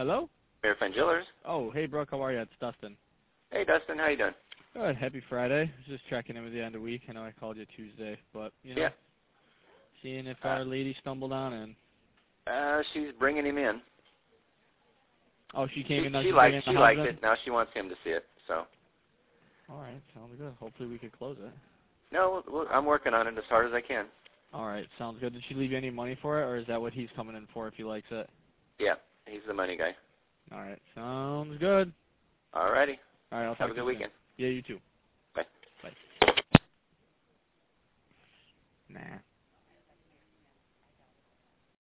Hello? Fairfield Jewelers. Oh, hey, Brooke. How are you? It's Dustin. Hey, Dustin. How you doing? Good. Happy Friday. Just checking in with you end of week. I know I called you Tuesday, but, Yeah. seeing if our lady stumbled on in. She's bringing him in. Oh, she came in. Now She she's liked bringing the husband? it. Now she wants him to see it. So. All right. Sounds good. Hopefully we could close it. No, I'm working on it as hard as I can. All right. Sounds good. Did she leave you any money for it, or is that what he's coming in for if he likes it? Yeah. He's the money guy. All right. Sounds good. All righty. All right. I'll Have talk a to good you soon. weekend. Yeah, you too. Bye. Bye. Nah.